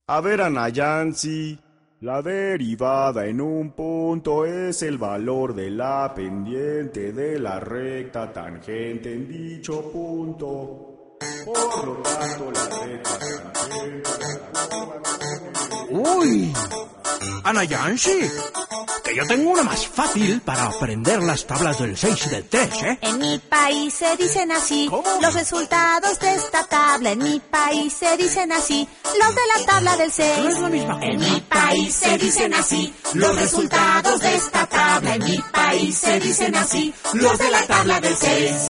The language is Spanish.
A ver, Anayansi, la derivada en un punto es el valor de la pendiente de la recta tangente en dicho punto. Por lo tanto, la recta tangente... ¡Uy! Anayansi, que yo tengo una más fácil para aprender las tablas del 6 y del 3, ¿eh? En mi país se dicen así. ¿Cómo? Los resultados de esta tabla. En mi país se dicen así. Los de la tabla del 6. No es la misma cosa. En mi país se dicen así. Los resultados de esta tabla. En mi país se dicen así. Los de la tabla del 6.